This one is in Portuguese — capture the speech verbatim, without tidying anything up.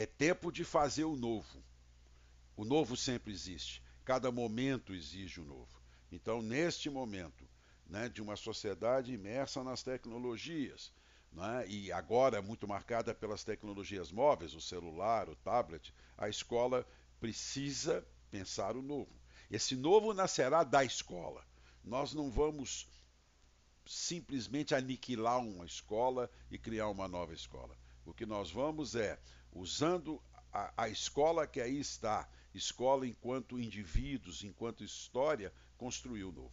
É tempo de fazer o novo. O novo sempre existe. Cada momento exige o novo. Então, neste momento, né, de uma sociedade imersa nas tecnologias, né, e agora muito marcada pelas tecnologias móveis, o celular, o tablet, a escola precisa pensar o novo. Esse novo nascerá da escola. Nós não vamos simplesmente aniquilar uma escola e criar uma nova escola. O que nós vamos é, usando a, a escola que aí está, escola enquanto indivíduos, enquanto história, construir o novo.